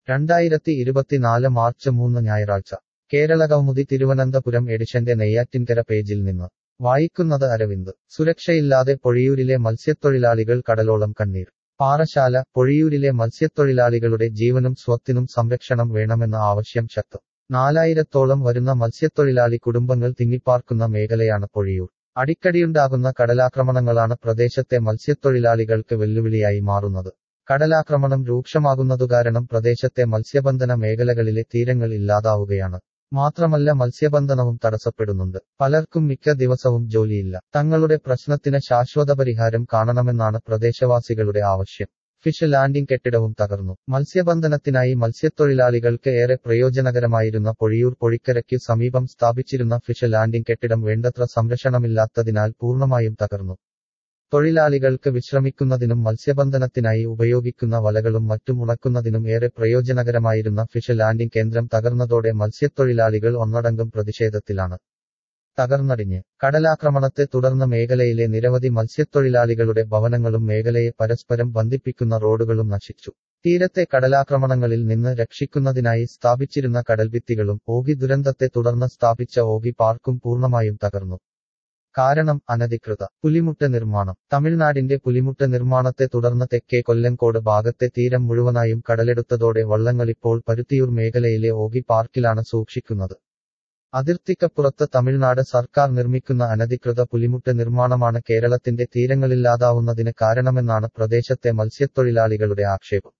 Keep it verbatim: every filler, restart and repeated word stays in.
രണ്ടായിരത്തി ഇരുപത്തിനാല് മാർച്ച് മൂന്ന് ഞായറാഴ്ച കേരള കൗമുദി തിരുവനന്തപുരം എഡിഷന്റെ നെയ്യാറ്റിൻകര പേജിൽ നിന്ന് വായിക്കുന്നത് അരവിന്ദ്. സുരക്ഷയില്ലാതെ പൊഴിയൂരിലെ മത്സ്യത്തൊഴിലാളികൾ കടലോളം കണ്ണീർ. പാറശാല. പൊഴിയൂരിലെ മത്സ്യത്തൊഴിലാളികളുടെ ജീവനും സ്വത്തിനും സംരക്ഷണം വേണമെന്ന ആവശ്യം ശക്തം. നാലായിരത്തോളം വരുന്ന മത്സ്യത്തൊഴിലാളി കുടുംബങ്ങൾ തിങ്ങിപ്പാർക്കുന്ന മേഖലയാണ് പൊഴിയൂർ. അടിക്കടിയുണ്ടാകുന്ന കടലാക്രമണങ്ങളാണ് പ്രദേശത്തെ മത്സ്യത്തൊഴിലാളികൾക്ക് വെല്ലുവിളിയായി മാറുന്നത്. കടലാക്രമണം രൂക്ഷമാകുന്നതുകാരണം പ്രദേശത്തെ മത്സ്യബന്ധന മേഖലകളിലെ തീരങ്ങൾ ഇല്ലാതാവുകയാണ്. മാത്രമല്ല മത്സ്യബന്ധനവും തടസ്സപ്പെടുന്നുണ്ട്. പലർക്കും മിക്ക ദിവസവും ജോലിയില്ല. തങ്ങളുടെ പ്രശ്നത്തിന് ശാശ്വത പരിഹാരം കാണണമെന്നാണ് പ്രദേശവാസികളുടെ ആവശ്യം. ഫിഷ് ലാൻഡിംഗ് കെട്ടിടവും തകർന്നു. മത്സ്യബന്ധനത്തിനായി മത്സ്യത്തൊഴിലാളികൾക്ക് ഏറെ പ്രയോജനകരമായിരുന്ന പൊഴിയൂർ പൊഴിക്കരയ്ക്കു സമീപം സ്ഥാപിച്ചിരുന്ന ഫിഷ് ലാൻഡിംഗ് കെട്ടിടം വേണ്ടത്ര സംരക്ഷണമില്ലാത്തതിനാൽ പൂർണ്ണമായും തകർന്നു. തൊഴിലാളികൾക്ക് വിശ്രമിക്കുന്നതിനും മത്സ്യബന്ധനത്തിനായി ഉപയോഗിക്കുന്ന വലകളും മറ്റും ഉണക്കുന്നതിനും ഏറെ പ്രയോജനകരമായിരുന്ന ഫിഷ് ലാൻഡിംഗ് കേന്ദ്രം തകർന്നതോടെ മത്സ്യത്തൊഴിലാളികൾ ഒന്നടങ്കം പ്രതിഷേധത്തിലാണ്. തകർന്നടിഞ്ഞ്. കടലാക്രമണത്തെ തുടർന്ന് മേഖലയിലെ നിരവധി മത്സ്യത്തൊഴിലാളികളുടെ ഭവനങ്ങളും മേഖലയെ പരസ്പരം ബന്ധിപ്പിക്കുന്ന റോഡുകളും നശിച്ചു. തീരത്തെ കടലാക്രമണങ്ങളിൽ നിന്ന് രക്ഷിക്കുന്നതിനായി സ്ഥാപിച്ചിരുന്ന കടൽഭിത്തികളും ഓഗി ദുരന്തത്തെ തുടർന്ന് സ്ഥാപിച്ച ഓഗി പാർക്കും പൂർണ്ണമായും തകർന്നു. കാരണം അനധികൃത പുലിമുട്ട് നിർമ്മാണം. തമിഴ്നാടിന്റെ പുലിമുട്ട് നിർമ്മാണത്തെ തുടർന്ന് തെക്കേ കൊല്ലങ്കോട് ഭാഗത്തെ തീരം മുഴുവനായും കടലെടുത്തതോടെ വള്ളങ്ങളിപ്പോൾ പരുത്തിയൂർ മേഖലയിലെ ഓഗി പാർക്കിലാണ് സൂക്ഷിക്കുന്നത്. അതിർത്തിക്കപ്പുറത്ത് തമിഴ്നാട് സർക്കാർ നിർമ്മിക്കുന്ന അനധികൃത പുലിമുട്ട് നിർമ്മാണമാണ് കേരളത്തിന്റെ തീരങ്ങളില്ലാതാവുന്നതിന് കാരണമെന്നാണ് പ്രദേശത്തെ മത്സ്യത്തൊഴിലാളികളുടെ ആക്ഷേപം.